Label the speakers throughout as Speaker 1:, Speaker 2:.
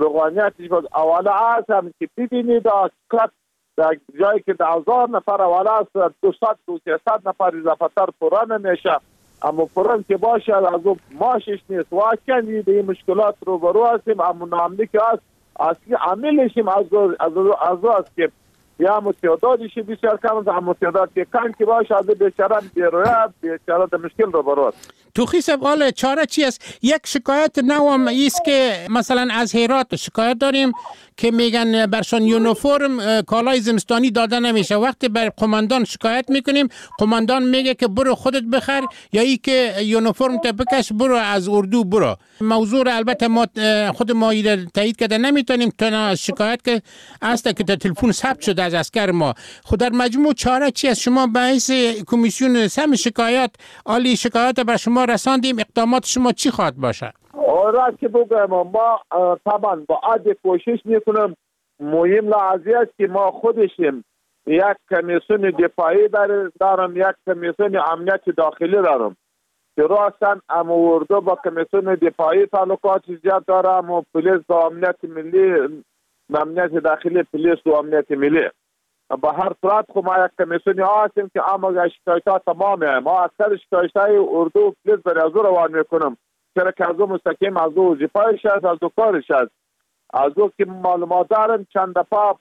Speaker 1: روحانیتش بود. اولا هم که ببینید در جایی که 1000 نفر اولا است 200-300 نفر اضافه‌تر پران نمیشه، اما پران که باشه از اون ماشش نیست. واقعا به این مشکلات روبرو هستیم. اما ناملی که هست اصلی عاملشیم از است که یا متعدادش بسیار کم است، اما تعداد که کم که باشه از بیچاره بیچاره در مشکل روبرو است.
Speaker 2: توخی سوال چاره چی است؟ یک شکایت نوام ایست که مثلا از هرات شکایت داریم که میگن برشان یونیفرم کالای زمستانی داده نمیشه. وقتی بر قماندان شکایت میکنیم قماندان میگه که برو خودت بخر یا ای که یونیفرم تا بکش برو از اردو برو. موضوع البته ما خود ما تایید کرده نمیتونیم تا شکایت که است که تلفن ثبت شده از اسکر ما. خود در مجموع چاره چی است؟ شما به حیث کمیسیون سم شکایت عالی شکایت بر شما رساندیم، اقدامات شما چی خواهد باشه؟
Speaker 1: راست که بگم ما طبعا با عادی کوشش میکنم. مهم لحظه است که ما خودشیم یک کمیسیون دفاعی دارم، یک کمیسیون امنیت داخلی دارم که راستن اردو با کمیسیون دفاعی تعلقات زیاد دارم و پلیس با امنیت ملی، امنیت داخلی پلیس و امنیت ملی. با هر صورت خب ما یک کمیسیون هستیم که اما شکایتات تمامه. ما اکثر شکایتای اردو پلیس برای از روان میکنم، چرا که از او مستقیم از او وظیفه‌اش است، از او کارش است. از او که معلومات دارم چند دفعه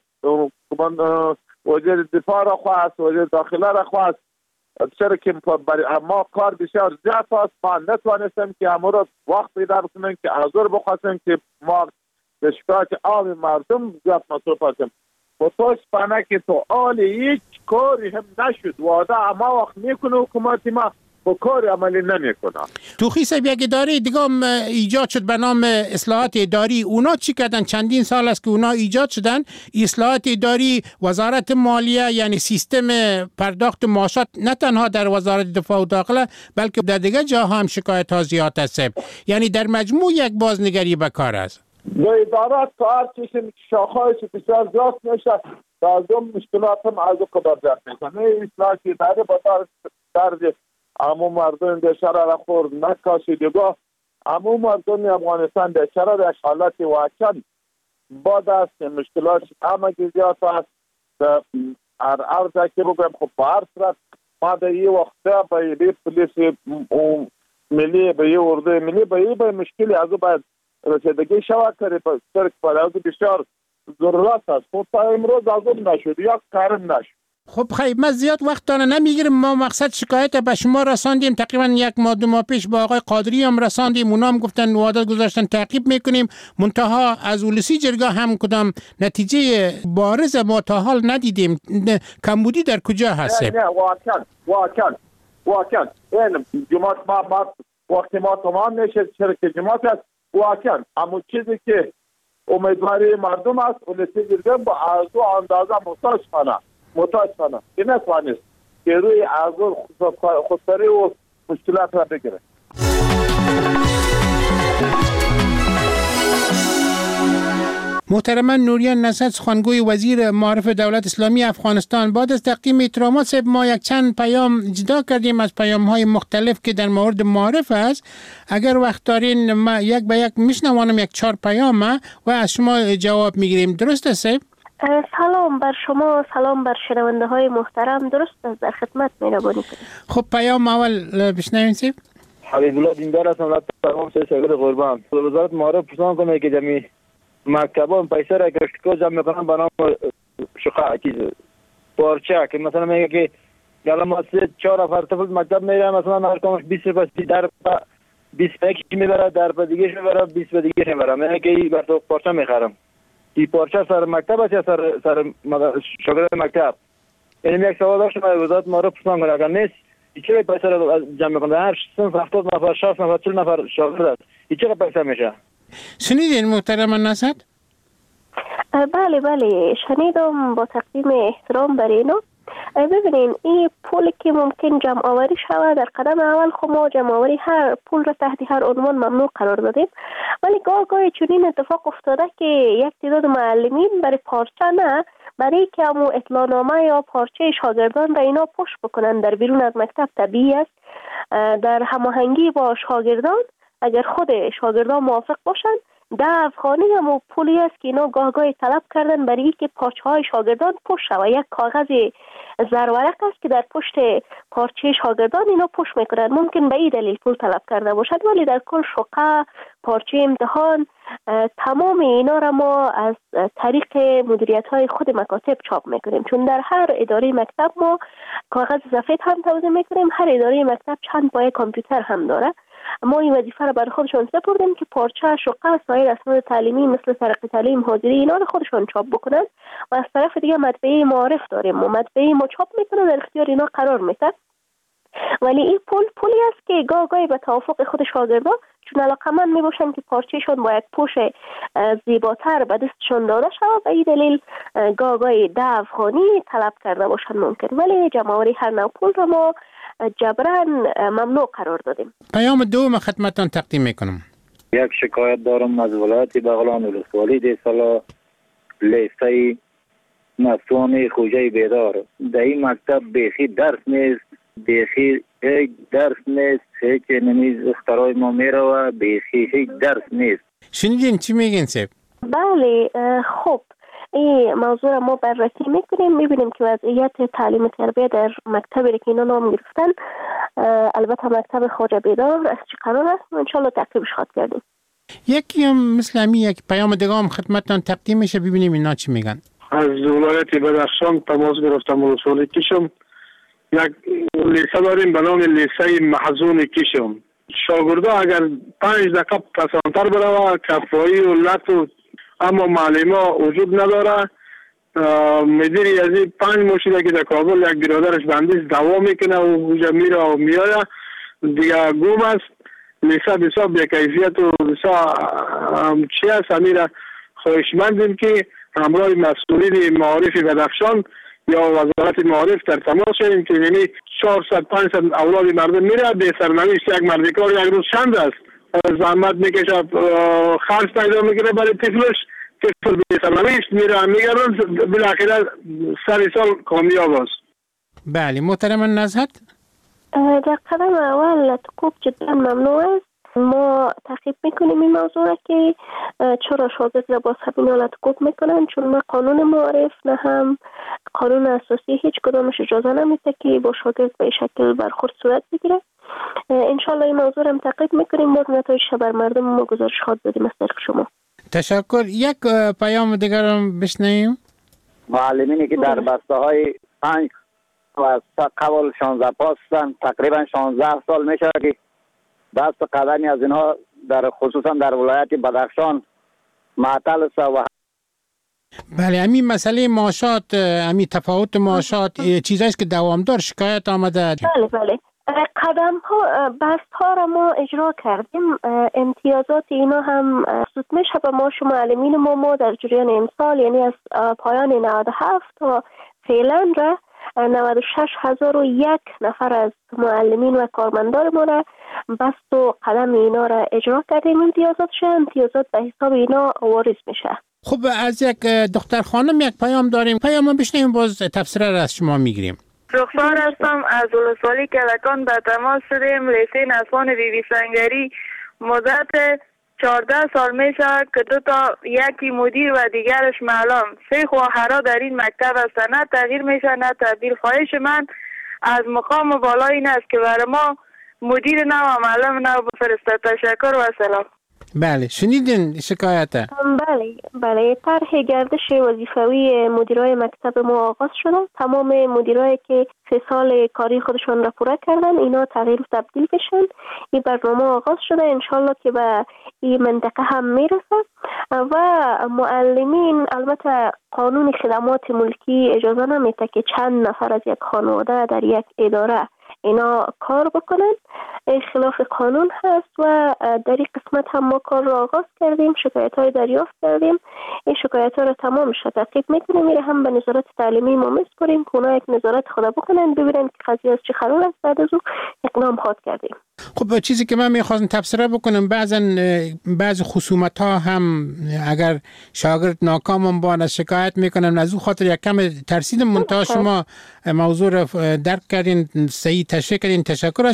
Speaker 1: وزیر دفاع را خواست، وزیر داخله را خواست، چرا که برای ما کار بسیار زیاد است. ما نتوانستیم که امروز وقت پیدا کنیم که از او بخواستیم که ما به شکایت عام مردم زیاد مصروف هستیم. متاسفانه که تو هیچ کاری هم نشد. وعده اما وقت میکنه حکومت ما با کار عملی نمیکنه.
Speaker 2: توخی صاحب یک اداره دیگه ایجاد شد به نام اصلاحات اداری. اونا چی کردن؟ چندین سال است که اونا ایجاد شدن. اصلاحات اداری وزارت مالیه یعنی سیستم پرداخت معاشات نه تنها در وزارت دفاع و داخله بلکه در دیگه جاها هم شکایت ها زیاد است. یعنی در مجموع یک بازنگری به کار است.
Speaker 1: به ادارات کار چشم شاخه‌اش بسیار زیاد میشه. از اون مشکلات هم از او قدرت میکنه. اصلاحات اداری با درد امو مردم بیچاره را خورد نکاشیدگاه. امو مردم افغانستان بیچاره در حالت واقعا باد است. مشکلات همه زیاد است. هر که بگم خب به هر صورت ما در این وقت به پلیس ملی به اردو ملی به مشکلی از او باید رسیدگی شود کرد. برای از بسیار ضرورت است. خب تا امروز از اون نشد، یک کارم نشد.
Speaker 2: خب خیلی ما زیاد وقتانه نمیگیریم. ما مقصد شکایت به شما رساندیم، تقریبا 1 ماه پیش با آقای قادری هم رساندیم. اونا هم گفتن وعده گذاشتن تعقیب میکنیم. منتها از اولسی جرگه هم کدام نتیجه بارز ما تا حال ندیدیم. کمبودی در کجا هست؟
Speaker 1: نه واقعا این جماعت ما وقتی ما تمام نشه چرا که جماعت است واقعا. اما چیزی که امیدواری مردم است اولسی جرگه با از او اندازه متاسفانه که نتوانست که روی ازور خودسری و مشکلات را بگیره.
Speaker 2: محترم نوریان نصرت سخنگوی وزیر معارف دولت اسلامی افغانستان، بعد از تقدیم احترامات صاحب ما یک چند پیام جدا کردیم از پیام‌های مختلف که در مورد معارف است. اگر وقت دارین ما یک به یک میشنوانم 4 پیام و از شما جواب میگیریم. درست است صاحب؟
Speaker 3: سلام بر شما، سلام بر شنونده های محترم. درست است، در خدمت مهربانی کنید.
Speaker 2: خب پیام اول بشنویم صاحب.
Speaker 4: حبیب الله دیندار هستم، تمام سرکرده قربان. وزارت معارف پرسان کنه که جمعی مکتبان پیسه را گشتکو جمع میکنن به نام پارچه که مثلا میگه که گلا ما 4 نفر طفل مکتب میره، مثلا هر کامش 20 روپیه در 21 میبره، در دیگه میبره 20 دیگه میبره. میگه که بر تو پارچه میخرم. این پارچه سر مکتب است یا سر شاگرد مکتب؟ این یک سوال داشتم از وزارت معارف پرسان کنه. اگر نیست این چه پیسه را جمع میکنه؟ هر صنف 70 نفر 60 نفر 40 نفر شاگرد است، این چه پیسه میشه؟
Speaker 2: شنیدین محترم نصرت؟
Speaker 3: بله شنیدم. با تقدیم احترام بر اینا. ببینین این پولی که ممکن جمع آوری شود در قدم اول خب ما جمع آوری هر پول را تحت هر عنوان ممنوع قرار دادیم، ولی گاهی چنین اتفاق افتاده که یک تعداد معلمین برای پارچه نه، برای که همو اطلاعنامه یا پارچه شاگردان را اینا پشت بکنن در بیرون از مکتب طبیعی است. در هماهنگی با شاگردان اگر خود شاگردان موافق باشند ده افغانی هم پولی است که اینا گاهی طلب کردن برای اینکه پارچه های شاگردان پوش شود. یک کاغذ زرورق است که در پشت پارچه شاگردان اینا پوش میکنن. ممکن به این دلیل پول طلب کرده باشد، ولی در کل شقه، پارچه امتحان، تمام اینا را ما از طریق مدیریت های خود مکاتب چاپ میکنیم، چون در هر اداره مکتب ما کاغذ سفید هم توزیع میکنیم. هر اداره مکتب چند پایه کامپیوتر هم داره. ما این وظیفه را بر خودشون سپردیم که پارچه، شقه، سایر اسناد تعلیمی مثل ترقی تعلیم، حاضری اینا رو خودشون چاپ بکنن. و از طرف دیگه مطبعه معارف داریم و مطبعه ما چاپ میکنه، در اختیار اینا قرار میده. ولی این پولی است که گاهی به توافق خود شاگردا، چون علاقمند میباشن که پارچهشون با یک پوش زیباتر به دستشون داده شود، به این دلیل گاهی 10 افغانی طلب کرده باشن ممکن. ولی جمع‌آوری هر نوع پول را ما جبران ممنوع قرار دادیم.
Speaker 2: پیام دوم خدمتتان تقدیم میکنم.
Speaker 4: یک شکایت دارم از ولایت بغلان ولسوالی دیسالا لیسه مفتوحه خوجه بیدار. در این مکتب بیخی درس نیست، بیخی هیچ درس نیست، هیچ نمیز اختراع ما میره، بیخی هیچ درس نیست.
Speaker 2: شنیدین چی میگین سیب؟
Speaker 3: بله، خب این موضوع ما بررسی میکنیم، میبینیم که وضعیت تعلیم تربیه در مکتبی که اینا نام گرفتن، البته مکتب خوجه بیدار از چی قرار است و انشالله تعقیبش خواهد کردیم.
Speaker 2: یکی هم مثل همی یک پیام دیگه هم خدمتتان تقدیم میشه، ببینیم اینا چی میگن.
Speaker 5: از ولایت بدخشان تماس گرفتم ولسوالی کشم. یک لیسه داریم به نام لیسه محزون کشم. شاگردا اگر 5 دقیقه پسانتر بروه کفایی و لط و اما معلم وجود نداره. مدیری از این 5 مشیده که در کابل یک برادرش بندیز دوا میکنه و اونجا میره و میاره دیگه گم است. لیسه بسیار بی‌کیفیت و بسیار چی است. امیره خواهشمندیم که همراه مسئولین معارف بدخشان یا وزارت معارف در تماس شدیم که یعنی 400-500 اولاد مردم میره به سرنوشت یک مردکار یک روز چند است، زحمت میکشه، خرج پیدا میکنه برای طفلش، طفل به سرنوشت میره میگردن، بالاخره سر سال کامیاب است.
Speaker 2: بله محترم نزهت،
Speaker 3: در قدم اول تکوب جدا ممنوع است. ما تحقیق میکنیم این موضوع که چرا شاگرد را با همین حالت تکوب میکنن، چون نه قانون معارف نه هم قانون اساسی هیچ کدامش اجازه نمیده که با شاگرد به شکل برخورد صورت بگیره. انشالله این موضوع را تحقیق میکنیم، باز نتایجش بر مردم ما گزارش خواهد دادیم از طریق شما.
Speaker 2: تشکر. یک پیام دیگر هم بشنویم.
Speaker 6: معلمینی که در بسته های 5 و قبل 16 پاستن، تقریبا 16 سال میشه که دست قدمی از اینها در خصوصا در ولایت بدخشان معطل است. و
Speaker 2: بله همین مسئله معاشات، همین تفاوت معاشات چیزاییست که دوامدار شکایت آمده.
Speaker 3: بله قدم ها بست ها را ما اجرا کردیم. امتیازات اینا هم سود میشه به ما معلمین ما در جریان امسال، یعنی از پایان 97 تا فعلا را 96,001 نفر از معلمین و کارمندان ما را بست و قدم اینا را اجرا کردیم. امتیازات به حساب اینا واریز میشه.
Speaker 2: خب از یک دختر خانم یک پیام داریم، پیام بشنیم باز تفسیر را از شما میگیریم.
Speaker 7: رخسار هستم از ولسوالی کلکان، به تماس شدیم. لیسه نسوان بیبی سنگری مدت 14 سال میشه که 2 تا، یکی مدیر و دیگرش معلم، 3 خواهرها در این مکتب هستند. نه تغییر میشه نه تبدیل. خواهش من از مقام بالا این است که برای ما مدیر نو و معلم نو بفرسته. تشکر و سلام.
Speaker 2: بله شنیدین شکایت؟
Speaker 3: بله طرح گردش وظیفوی مدیرای مکتب ما آغاز شده. تمام مدیرایی که 3 سال کاری خودشون را پوره کردن اینا تغییر تبدیل بشن. این برنامه آغاز شده، انشالله که به این منطقه هم میرسه. و معلمین البته قانون خدمات ملکی اجازه نمیده که چند نفر از یک خانواده در یک اداره اینا کار بکنن، خلاف قانون هست. و در این قسمت هم ما کار را آغاز کردیم، شکایت های دریافت کردیم. این شکایت ها را تمام شد تعقیب میکنیم، میره هم به نظارت تعلیمی ما میسپریم که اونا یک نظارت خدا بکنن، ببینن که قضیه از چه قرار است، بعد از اون اقدام خواهد کردیم.
Speaker 2: خب چیزی که من میخواستم تفسیر بکنم، بعض خصومت ها هم اگر شاگرد ناکام بان شکایت میکنن، از اون خاطر یک کم ترسیدم. منتها شما موضوع را درک کردین، صحیح تشریح کردین، تشکر از شما.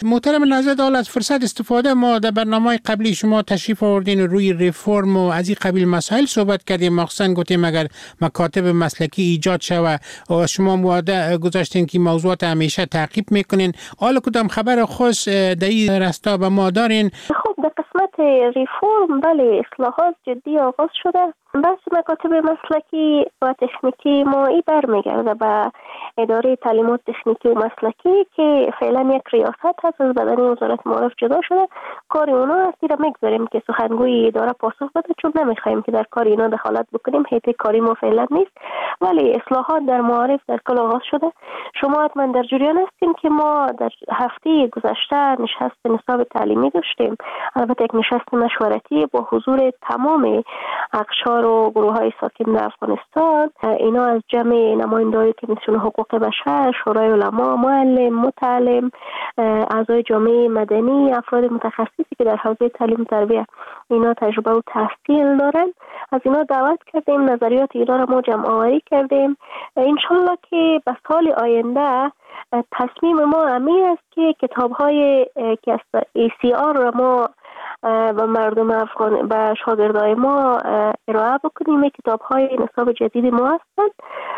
Speaker 2: محترم نظرت حال از فرصت استفاده ما در برنامه قبلی شما تشریف آوردین روی ریفورم و از این قبیل مسائل صحبت کردیم، مخصوصا گفتیم اگر مکاتب مسلکی ایجاد شود و شما وعده گذاشتین که موضوعات همیشه تعقیب میکنین. حالا کدام خبر خاص در این راستا به ما دارین؟
Speaker 3: خب در قسمت ریفورم بله اصلاحات جدی آغاز شده. بحث مکاتب مسلکی و تکنیکی ما ای برمیگرده به اداره تعلیمات تکنیکی و مسلکی که فعلا یک ریاست هست از بدن وزارت معارف جدا شده. کار اونا است را میگذاریم که سخنگوی اداره پاسخ بده، چون نمیخوایم که در کار اینا دخالت بکنیم. حیطه کاری ما فعلا نیست، ولی اصلاحات در معارف در کل آغاز شده. شما حتما در جریان هستین که ما در هفته گذشته نشست نصاب تعلیمی داشتیم، البته یک نشست مشورتی با حضور تمام اقشار و گروه های ساکن در افغانستان. اینا از جمع نماینده‌های کمیسیون حقوق بشر، شورای علما، معلم، متعلم، اعضای جامعه مدنی، افراد متخصصی که در حوزه تعلیم و تربیت اینا تجربه و تحصیل دارن، از اینا دعوت کردیم، نظریات اینا را ما جمع آوری کردیم. انشالله که به سال آینده تصمیم ما همین است که کتاب‌های که از ACR را ما و مردم افغان و شاگردای ما ارائه بکنیم. کتاب‌های نصاب جدید ما هستند.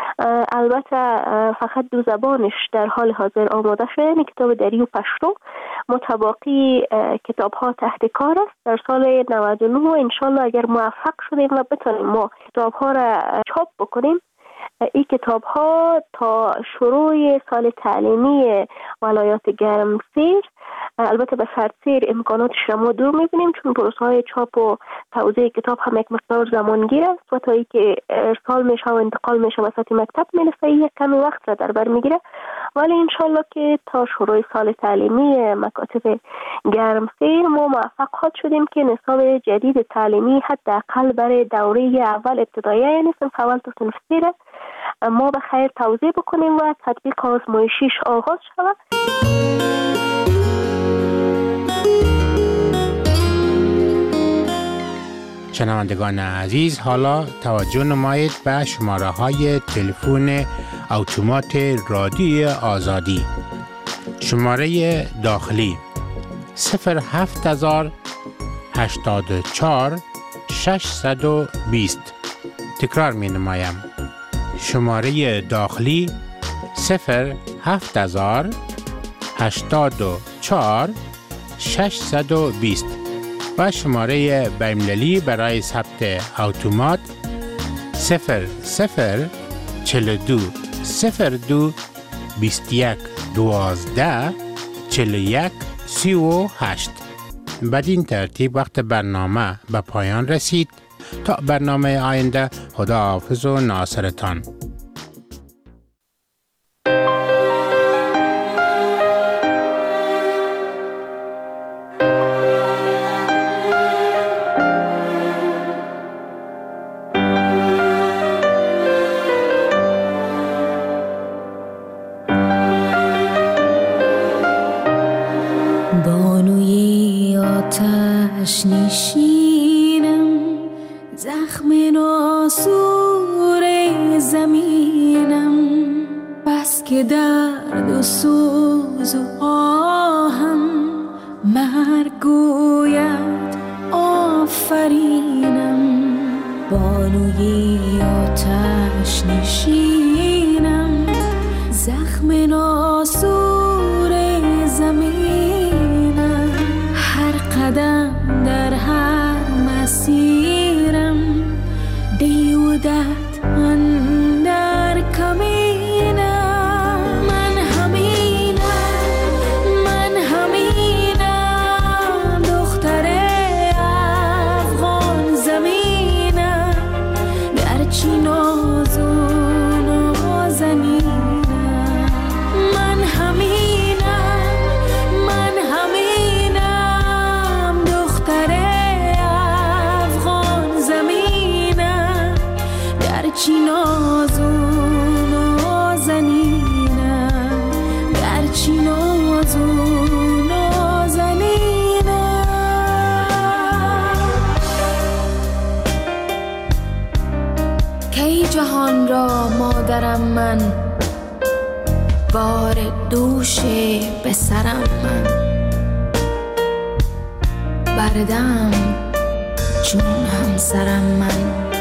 Speaker 3: البته فقط 2 زبانش در حال حاضر آماده شده، یعنی کتاب دری و پشتو. متباقی کتاب‌ها تحت کار است. در سال 99 انشالله اگر موفق شدیم و بتونیم ما کتاب‌ها را چاپ بکنیم، این کتاب ها تا شروع سال تعلیمی ولایات گرمسیر، البته به سرسیر امکاناتش را ما دور میبینیم، چون پروسه های چاپ و توزیع کتاب هم یک مقدار زمانگیر است و تا ای که ارسال میشه و انتقال میشه وسط مکتب میرسه یک کمی وقت را در بر میگیره. ولی انشالله که تا شروع سال تعلیمی مکاتب گرمسیر ما موفق خواهد شدیم که نصاب جدید تعلیمی حداقل برای دوره اول ابتدایی، یعنی صنف اول تا صنف 3 ما به خیر توضیح بکنیم و تطبیق آزمایشیش آغاز شود.
Speaker 2: شنوندگان عزیز، حالا توجه نمایید به شماره های تلفن اتومات رادیوی آزادی. شماره داخلی 07084 620. تکرار می نمایم. شماره داخلی 07084 620 و شماره بین‌المللی برای ثبت اتومات 0042 02 21 12 41 38. بدین ترتیب وقت برنامه به پایان رسید. تا برنامه آینده، خداحافظ و ناصرتان.
Speaker 8: بانوی آتش نشینم، زخم ناسور زمینم، بس که درد و سوز و آهم مرگ گوید آفرینم. بانوی آتش نشینم، زخم ناسور زمینم، هر قدم در هر مسیرم دیودت اندر کمینم. من همینم دختر افغان زمینم، گرچه ناز و نازنینم. من همینم دختر افغان زمینم، گرچه ناز و نازنینم، گرچه ناز و نازنینم. کی جهان را مادرم من، بار دوش به سرم من، بردم چون همسرم من.